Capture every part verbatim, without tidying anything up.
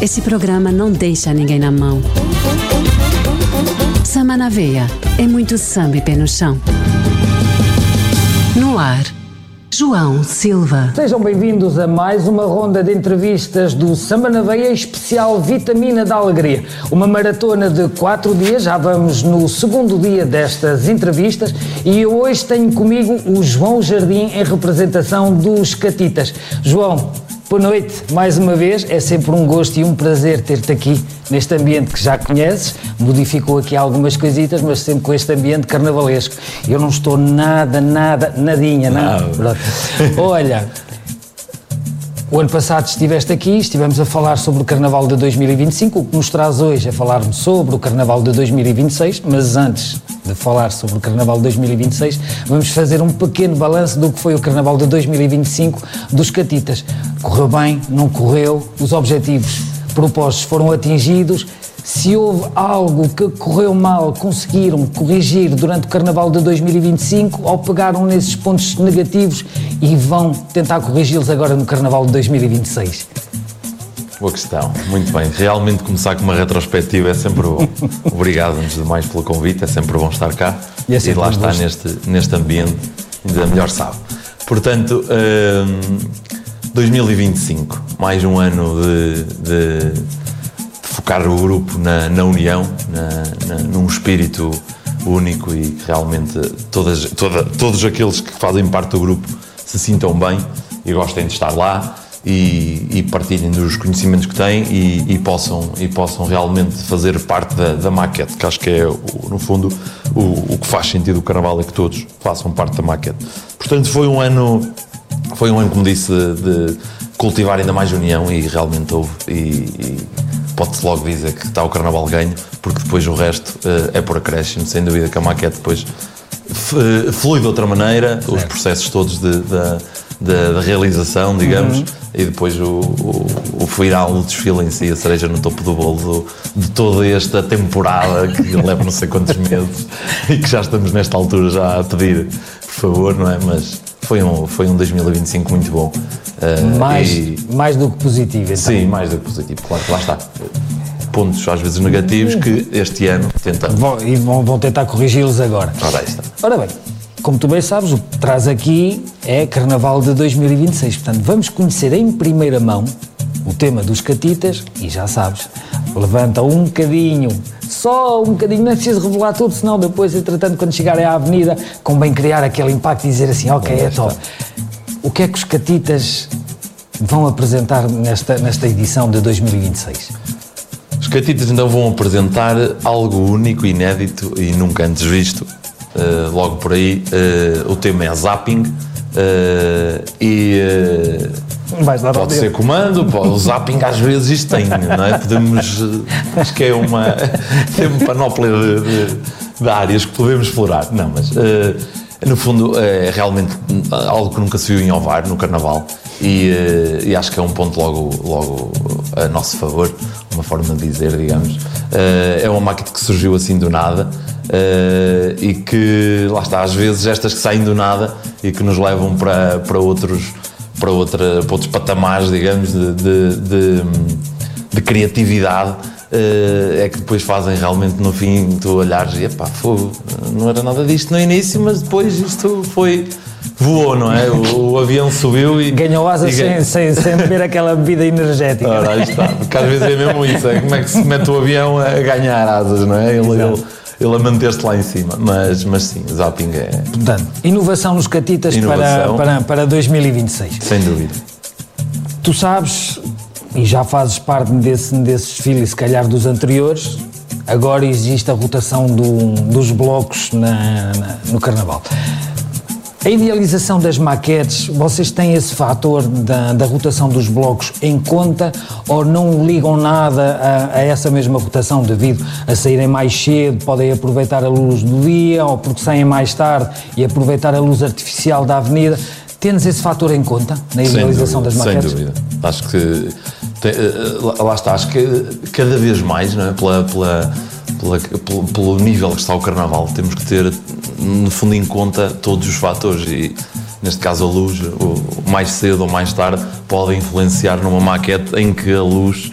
Esse programa não deixa ninguém na mão. Samba na veia é muito samba e pé no chão. No ar, João Silva. Sejam bem-vindos a mais uma ronda de entrevistas do Samba na Veia especial Vitamina da Alegria. Uma maratona de quatro dias, já vamos no segundo dia destas entrevistas e eu hoje tenho comigo o João Jardim em representação dos Catitas. João, boa noite, mais uma vez, é sempre um gosto e um prazer ter-te aqui neste ambiente que já conheces, modificou aqui algumas coisitas, mas sempre com este ambiente carnavalesco. Eu não estou nada, nada, nadinha, nada. Não. Olha, o ano passado estiveste aqui, estivemos a falar sobre o Carnaval de dois mil e vinte e cinco, o que nos traz hoje é falarmos sobre o Carnaval de dois mil e vinte e seis, mas antes de falar sobre o Carnaval de dois mil e vinte e seis, vamos fazer um pequeno balanço do que foi o Carnaval de dois mil e vinte e cinco dos Catitas. Correu bem, não correu, os objetivos propostos foram atingidos. Se houve algo que correu mal, conseguiram corrigir durante o Carnaval de dois mil e vinte e cinco ou pegaram nesses pontos negativos e vão tentar corrigi-los agora no Carnaval de dois mil e vinte e seis? Boa questão, muito bem. Realmente começar com uma retrospectiva é sempre bom. Obrigado, antes de mais, pelo convite, é sempre bom estar cá e, é e lá estar neste, neste ambiente, ainda melhor sabe. Portanto, hum, dois mil e vinte e cinco, mais um ano de... de focar o grupo na, na união, na, na, num espírito único e que realmente todas, toda, todos aqueles que fazem parte do grupo se sintam bem e gostem de estar lá e, e partilhem dos conhecimentos que têm e, e, possam, e possam realmente fazer parte da, da maquete, que acho que é, o, no fundo, o, o que faz sentido o Carnaval é que todos façam parte da maquete. Portanto, foi um ano, foi um ano, como disse, de, de cultivar ainda mais união e realmente houve e, e pode-se logo dizer que está o Carnaval ganho, porque depois o resto uh, é por acréscimo, sem dúvida que a maquete depois f- flui de outra maneira, certo. Os processos todos de, de, de, de realização, digamos, uhum. E depois o, o, o final, o desfile em si, a cereja no topo do bolo do, de toda esta temporada que leva não sei quantos meses e que já estamos nesta altura já a pedir, por favor, não é? Mas foi um, foi um dois mil e vinte e cinco muito bom. Uh, mais, e, mais do que positivo, então. Sim, mais do que positivo, claro que lá está. Pontos às vezes negativos que este ano tentamos. Vão, e vão, vão tentar corrigi-los agora. Ora, está. Ora bem, como tu bem sabes, o que traz aqui é Carnaval de dois mil e vinte e seis. Portanto, vamos conhecer em primeira mão o tema dos Catitas e já sabes, levanta um bocadinho, só um bocadinho, não é preciso revelar tudo, senão depois, entretanto, quando chegarem à avenida, convém criar aquele impacto e dizer assim, ok, é top. O que é que os Catitas vão apresentar nesta, nesta edição de dois mil e vinte e seis? Os Catitas então vão apresentar algo único, inédito e nunca antes visto. Uh, logo por aí, uh, o tema é zapping uh, e uh, pode ser comando, pode, o zapping às vezes isto tem, não é? Podemos, uh, acho que é uma, tem uma panóplia de, de, de áreas que podemos explorar. Não, mas... Uh, No fundo, é realmente algo que nunca se viu em Ovar, no Carnaval, e, e acho que é um ponto logo, logo a nosso favor, uma forma de dizer, digamos. É uma maquete que surgiu assim do nada e que, lá está, às vezes estas que saem do nada e que nos levam para, para, outros, para, outra, para outros patamares, digamos, de, de, de, de criatividade. Uh, é que depois fazem realmente no fim tu olhares e epá, fogo, não era nada disto no início, mas depois isto foi, voou, não é? O, o avião subiu e... Ganhou asas sem, ganha... sem, sem beber aquela bebida energética. Ora, aí está, porque às vezes é mesmo isso, é como é que se mete o avião a ganhar asas, não é? Ele, ele, ele a manter-se lá em cima, mas, mas sim, o zapping é... Portanto, inovação nos Catitas inovação. Para, para, para dois mil e vinte e seis. Sem dúvida. Tu sabes... E já fazes parte desse, desse desfile, e se calhar dos anteriores, agora existe a rotação do, dos blocos na, na, no Carnaval. A idealização das maquetes, vocês têm esse fator da, da rotação dos blocos em conta ou não ligam nada a, a essa mesma rotação devido a saírem mais cedo, podem aproveitar a luz do dia ou porque saem mais tarde e aproveitar a luz artificial da avenida? Tens esse fator em conta na idealização das maquetes? Sem dúvida. Acho que, tem, lá está, acho que cada vez mais, não é? Pela, pela, pela, pelo, pelo nível que está o Carnaval, temos que ter, no fundo, em conta todos os fatores e, neste caso, a luz, o mais cedo ou mais tarde, pode influenciar numa maquete em que a luz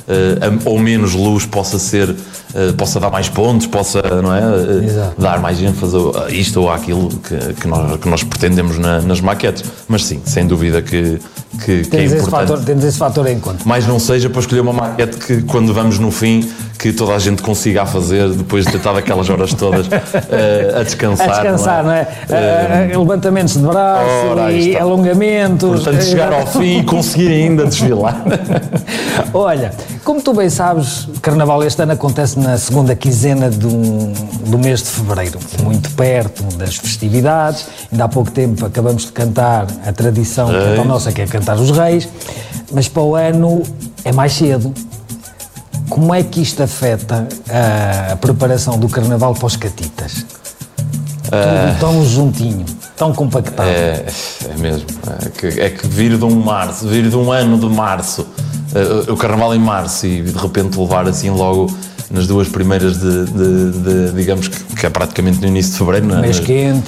ou menos luz possa ser, possa dar mais pontos, possa, não é, dar mais ênfase a isto ou àquilo que, que, nós, que nós pretendemos na, nas maquetes. Mas sim, sem dúvida que, que, que é importante. Esse fator, temos esse fator em conta. Mas não seja para escolher uma maquete que, quando vamos no fim, que toda a gente consiga a fazer depois de ter estado aquelas horas todas uh, a descansar. A descansar, não é? Não é? Uh, levantamentos de braço ora, e alongamentos. Portanto, chegar ao fim e conseguir ainda desfilar. Olha, como tu bem sabes, o Carnaval este ano acontece na segunda quinzena do, do mês de fevereiro, muito perto das festividades. Ainda há pouco tempo acabamos de cantar a tradição que é nossa, que é cantar os reis, mas para o ano é mais cedo. Como é que isto afeta a preparação do Carnaval para os catitas? Uh, Tudo tão juntinho, tão compactado. É, é mesmo. É que, é que vir de um março, vir de um ano de março, uh, o Carnaval em março, e de repente levar assim logo nas duas primeiras de, de, de digamos que, que é praticamente no início de fevereiro, não é? Mês quente.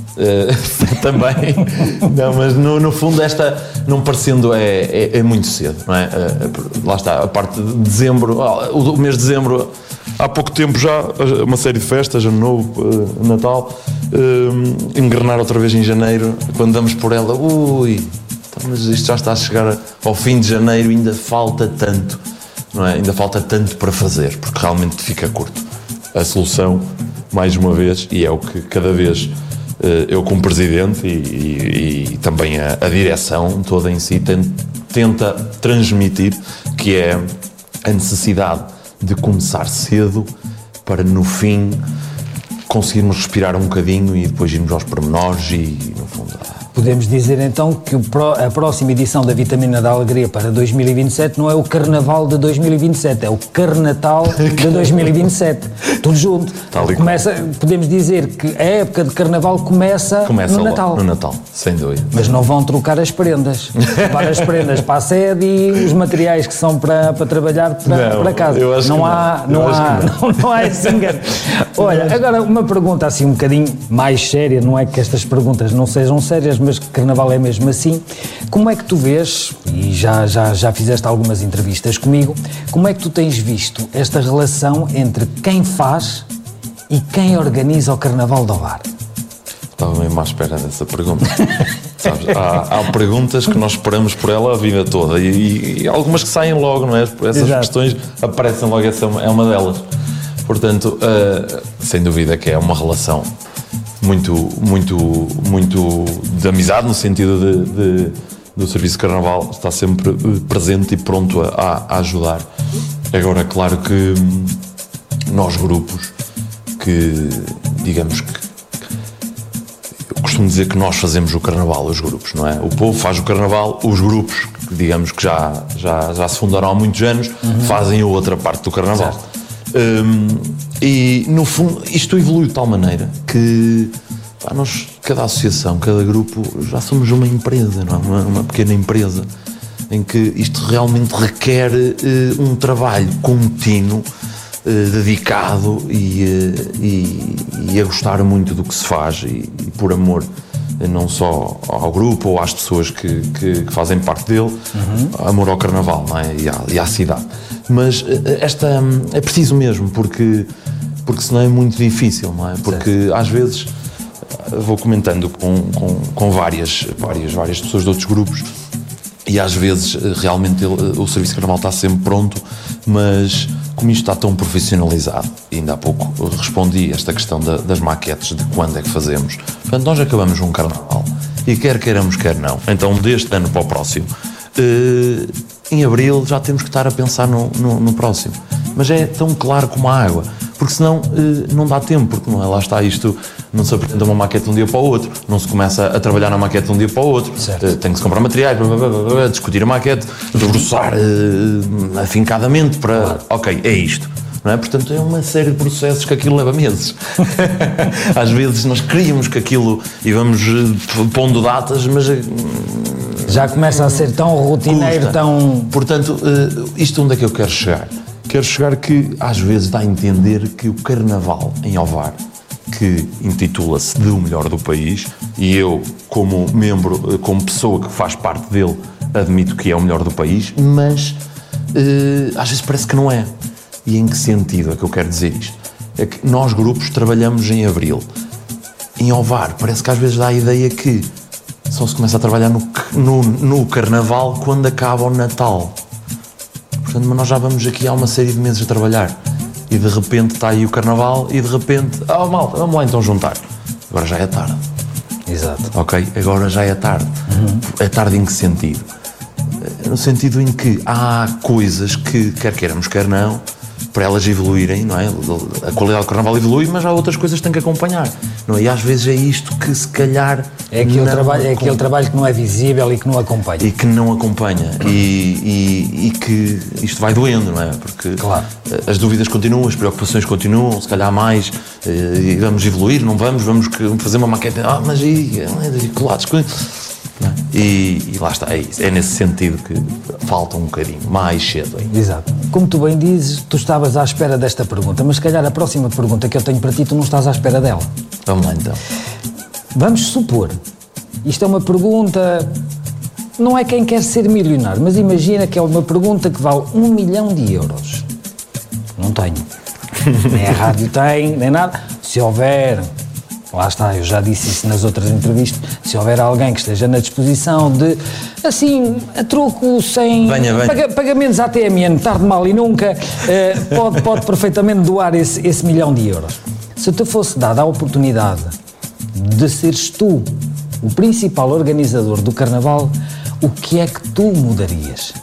Uh, também, não, mas no, no fundo esta, não parecendo, é, é, é muito cedo, não é? Uh, lá está, a parte de dezembro, uh, o, o mês de dezembro, há pouco tempo já, uma série de festas, Ano Novo, uh, Natal, uh, engrenar outra vez em janeiro, quando damos por ela, ui, então, mas isto já está a chegar ao fim de janeiro, ainda falta tanto, não é? Ainda falta tanto para fazer, porque realmente fica curto. A solução, mais uma vez, e é o que cada vez eu como presidente e, e, e também a, a direção toda em si tenta, tenta transmitir, que é a necessidade de começar cedo para no fim conseguirmos respirar um bocadinho e depois irmos aos pormenores e no fundo... Podemos dizer então que a próxima edição da Vitamina da Alegria para dois mil e vinte e sete não é o Carnaval de dois mil e vinte e sete, é o Carnatal de dois mil e vinte e sete. Tudo junto. Começa, podemos dizer que a época de Carnaval começa, começa no Natal. No Natal, sem dúvida. Mas não vão trocar as prendas. Levar as prendas para a sede e os materiais que são para, para trabalhar para, não, para casa. Eu acho não, que há, não. Não, eu há, não. não, não há esse engano. Olha, agora uma pergunta assim um bocadinho mais séria, não é que estas perguntas não sejam sérias, mas que Carnaval é mesmo assim. Como é que tu vês, e já, já, já fizeste algumas entrevistas comigo, como é que tu tens visto esta relação entre quem faz e quem organiza o Carnaval do Ovar? Estava mesmo à espera dessa pergunta. Sabes, há, há perguntas que nós esperamos por ela a vida toda e, e algumas que saem logo, não é? Essas Exato. Questões aparecem logo, essa é uma delas. Portanto, uh, sem dúvida que é uma relação muito, muito, muito de amizade, no sentido de, de, do Serviço de Carnaval está sempre presente e pronto a, a ajudar. Agora, claro que nós grupos, que digamos que, eu costumo dizer que nós fazemos o Carnaval, os grupos, não é? O povo faz o Carnaval, os grupos, digamos que já, já, já se fundaram há muitos anos, uhum. fazem a outra parte do Carnaval. Um, e no fundo isto evolui de tal maneira que pá, nós, cada associação, cada grupo, já somos uma empresa, não é? uma, uma pequena empresa em que isto realmente requer uh, um trabalho contínuo, uh, dedicado e, uh, e, e a gostar muito do que se faz e, e por amor não só ao grupo ou às pessoas que, que, que fazem parte dele, uhum. amor ao Carnaval, não é? e, à, e à cidade. Mas esta é preciso mesmo, porque, porque senão é muito difícil, não é? Porque certo. Às vezes vou comentando com, com, com várias, várias, várias pessoas de outros grupos e às vezes realmente ele, o Serviço de Carnaval está sempre pronto, mas como isto está tão profissionalizado, ainda há pouco respondi esta questão da, das maquetes, de quando é que fazemos. Portanto, nós acabamos um Carnaval e quer queiramos, quer não. Então, deste ano para o próximo, eh, em Abril já temos que estar a pensar no, no, no próximo. Mas é tão claro como a água, porque senão eh, não dá tempo, porque não é, lá está isto, não se apresenta uma maquete de um dia para o outro, não se começa a trabalhar na maquete de um dia para o outro, eh, tem que se comprar materiais, blá, blá, blá, blá, discutir a maquete, debruçar eh, afincadamente para, claro. Ok, é isto. Não é? Portanto, é uma série de processos que aquilo leva meses. Às vezes nós queríamos que aquilo, e vamos pondo datas, mas já começa a ser tão rotineiro, custa. tão... Portanto, isto onde é que eu quero chegar? Quero chegar que às vezes dá a entender que o Carnaval em Ovar, que intitula-se de o melhor do país, e eu como membro, como pessoa que faz parte dele, admito que é o melhor do país, mas uh, às vezes parece que não é. E em que sentido é que eu quero dizer isto? É que nós, grupos, trabalhamos em Abril. Em Ovar, parece que às vezes dá a ideia que só se começa a trabalhar no, no, no Carnaval quando acaba o Natal. Portanto, mas nós já vamos aqui há uma série de meses a trabalhar. E de repente está aí o Carnaval e de repente... Ah, oh, malta, vamos lá então juntar. Agora já é tarde. Exato. Ok? Agora já é tarde. Uhum. É tarde em que sentido? No sentido em que há coisas que, quer queiramos, quer não, para elas evoluírem, não é? A qualidade do Carnaval evolui, mas há outras coisas que têm que acompanhar, não é? E às vezes é isto que se calhar... É aquele, trabalho, é aquele trabalho que não é visível e que não acompanha. E que não acompanha. E, e, e que isto vai doendo, não é? Porque claro. As dúvidas continuam, as preocupações continuam, se calhar mais, e vamos evoluir, não vamos, vamos fazer uma maquete, ah, mas aí, colados, e, e lá está, é isso. É nesse sentido que falta um bocadinho, mais cedo ainda. Exato. Como tu bem dizes, tu estavas à espera desta pergunta, mas se calhar a próxima pergunta que eu tenho para ti, tu não estás à espera dela. Vamos lá então. Vamos supor, isto é uma pergunta, não é quem quer ser milionário, mas imagina que é uma pergunta que vale um milhão de euros. Não tenho. Nem a rádio tem, nem nada. Se houver, lá está, eu já disse isso nas outras entrevistas, se houver alguém que esteja na disposição de, assim, a troco, sem venha, venha. Paga, pagamentos à T M N, tarde, mal e nunca, eh, pode, pode perfeitamente doar esse, esse milhão de euros. Se te fosse dada a oportunidade de seres tu o principal organizador do Carnaval, o que é que tu mudarias?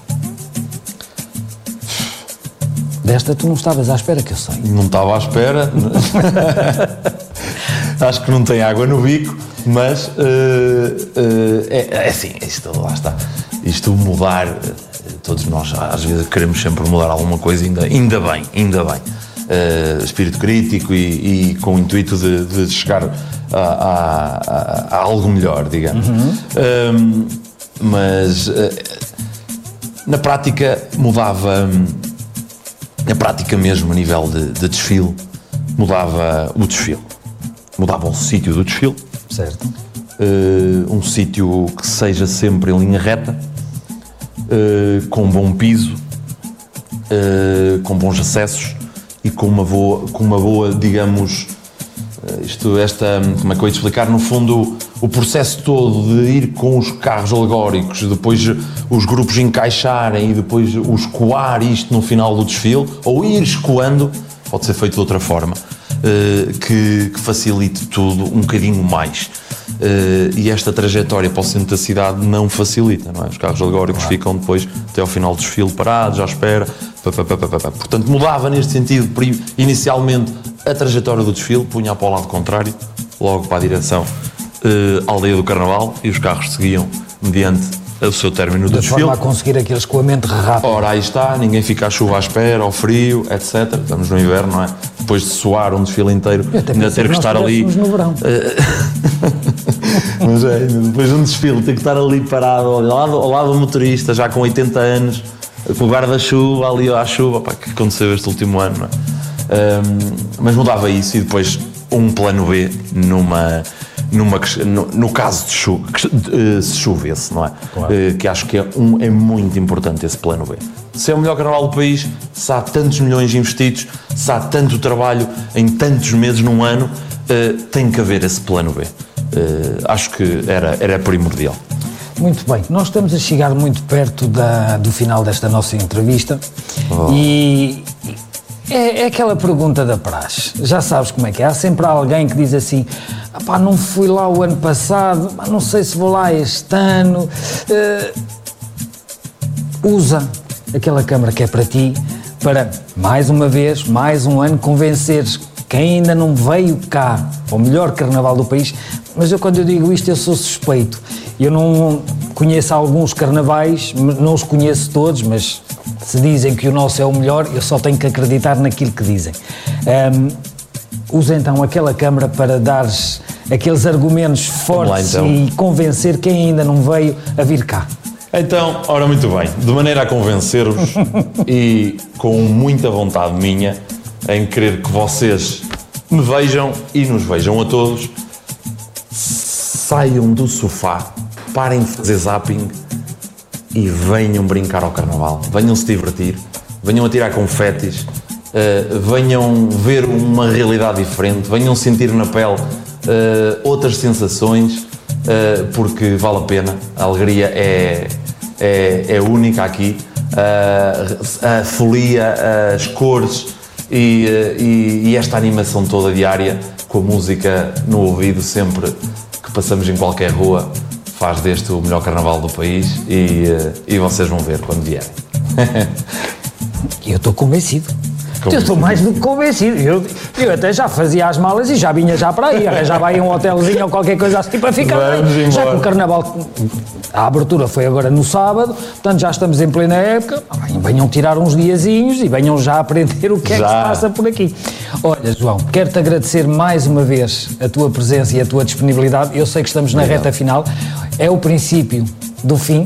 Desta tu não estavas à espera, que eu sei. Não estava à espera. Acho que não tem água no bico, mas uh, uh, é, é assim, isto, lá está. Isto mudar, todos nós às vezes queremos sempre mudar alguma coisa, ainda, ainda bem, ainda bem. Uh, espírito crítico e, e com o intuito de, de chegar a, a, a, a algo melhor, digamos. Uhum. Um, mas uh, na prática mudava, na prática mesmo a nível de, de desfile, mudava o desfile. Mudava o sítio do desfile. Certo. Uh, um sítio que seja sempre em linha reta, uh, com bom piso, uh, com bons acessos e com uma boa, com uma boa digamos, uh, isto, esta, como é que eu ia te explicar, no fundo, o processo todo de ir com os carros alegóricos, depois os grupos encaixarem e depois o escoar isto no final do desfile, ou ir escoando, pode ser feito de outra forma. Uh, que, que facilite tudo um bocadinho mais. Uh, e esta trajetória para o centro da cidade não facilita, não é? Os carros alegóricos claro. Ficam depois até ao final do desfile parados, à espera. Pá, pá, pá, pá, pá. Portanto, mudava neste sentido, inicialmente, a trajetória do desfile, punha para o lado contrário, logo para a direção uh, aldeia do Carnaval, e os carros seguiam mediante o seu término do desfile. De forma a conseguir aquele escoamento rápido. Ora, aí está, ninguém fica à chuva à espera, ao frio, etcétera. Estamos no inverno, não é? Depois de suar um desfile inteiro, ainda ter que estar ali. No verão. Mas é, depois de um desfile, ter que estar ali parado ao lado, ao lado do motorista, já com oitenta anos, com o guarda-chuva ali à chuva, pá, que aconteceu este último ano, não é? Um, mas mudava isso e depois um plano B numa. Numa, no, no caso de chu, que, se chovesse, não é? Claro. Uh, que acho que é, um, é muito importante esse plano B. Se é o melhor carnaval do país, se há tantos milhões investidos, se há tanto trabalho em tantos meses num ano, uh, tem que haver esse plano B. Uh, acho que era, era primordial. Muito bem, nós estamos a chegar muito perto da, do final desta nossa entrevista. Oh. e... É, é aquela pergunta da praxe, já sabes como é que é, há sempre alguém que diz assim, ah pá, não fui lá o ano passado, pá, não sei se vou lá este ano, uh, usa aquela câmara que é para ti, para, mais uma vez, mais um ano, convenceres quem ainda não veio cá ao melhor carnaval do país, mas eu quando eu digo isto eu sou suspeito, eu não conheço alguns carnavais, não os conheço todos, mas... Se dizem que o nosso é o melhor, eu só tenho que acreditar naquilo que dizem. Um, usa então aquela câmara para dares aqueles argumentos fortes lá, então. E convencer quem ainda não veio a vir cá. Então, ora muito bem, de maneira a convencer-vos e com muita vontade minha em querer que vocês me vejam e nos vejam a todos, saiam do sofá, parem de fazer zapping e venham brincar ao Carnaval, venham se divertir, venham atirar confetes, uh, venham ver uma realidade diferente, venham sentir na pele uh, outras sensações, uh, porque vale a pena. A alegria é, é, é única aqui, uh, a folia, as cores e, uh, e, e esta animação toda diária, com a música no ouvido sempre que passamos em qualquer rua, faz deste o melhor Carnaval do país e, e vocês vão ver quando vierem. Eu estou convencido. Como eu estou mais do que convencido. Eu, eu até já fazia as malas e já vinha já para aí. Arranjava aí um hotelzinho ou qualquer coisa assim para ficar bem. Já que o Carnaval, a abertura foi agora no sábado, portanto já estamos em plena época. Venham tirar uns diazinhos e venham já aprender o que já. é que se passa por aqui. Olha, João, quero-te agradecer mais uma vez a tua presença e a tua disponibilidade. Eu sei que estamos na Obrigado. reta final. É o princípio do fim.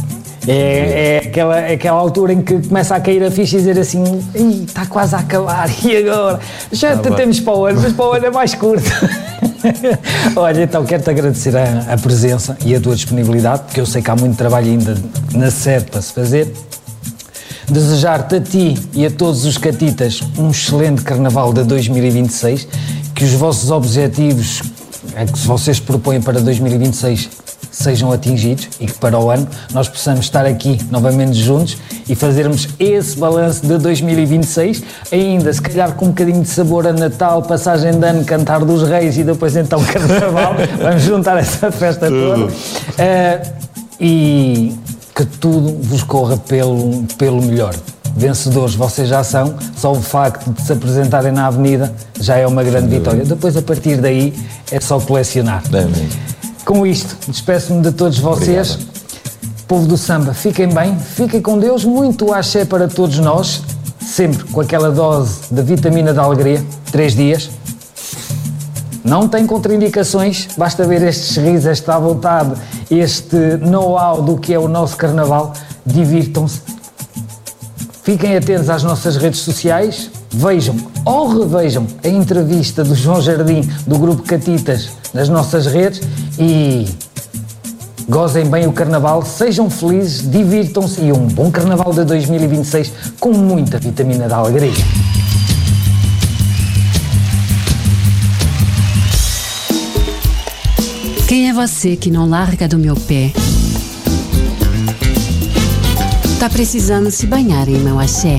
É, é, aquela, é aquela altura em que começa a cair a ficha e dizer assim, está quase a acabar, e agora? Já ah, temos para o ano, mas para o ano é mais curto. Olha, então quero-te agradecer a, a presença e a tua disponibilidade, porque eu sei que há muito trabalho ainda na sede para se fazer. Desejar-te a ti e a todos os catitas um excelente Carnaval de dois mil e vinte e seis, que os vossos objetivos, é que vocês propõem para dois mil e vinte e seis, sejam atingidos e que para o ano nós possamos estar aqui novamente juntos e fazermos esse balanço de dois mil e vinte e seis, ainda se calhar com um bocadinho de sabor a Natal, passagem de ano, cantar dos reis e depois então Carnaval. Vamos juntar essa festa toda uh, e que tudo vos corra pelo, pelo melhor. Vencedores vocês já são, só o facto de se apresentarem na avenida já é uma grande vitória. Depois a partir daí é só colecionar. Bem, com isto, despeço-me de todos vocês. Obrigado. Povo do samba, fiquem bem, fiquem com Deus, muito axé para todos nós, sempre com aquela dose de vitamina da alegria, três dias. Não tem contraindicações, basta ver estes sorrisos, esta vontade, este know-how do que é o nosso Carnaval, divirtam-se. Fiquem atentos às nossas redes sociais, vejam ou revejam a entrevista do João Jardim, do Grupo Catitas, nas nossas redes e gozem bem o Carnaval, sejam felizes, divirtam-se e um bom Carnaval de dois mil e vinte e seis com muita vitamina da alegria. Quem é você que não larga do meu pé? Tá precisando se banhar em meu axé?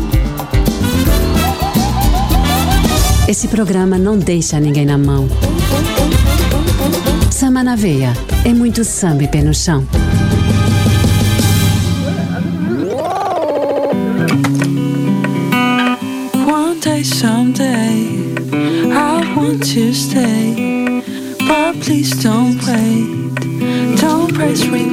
Esse programa não deixa ninguém na mão. Samba na veia, é muito samba e pé no chão. One day, someday, I want to stay, but please don't wait, don't press rewind.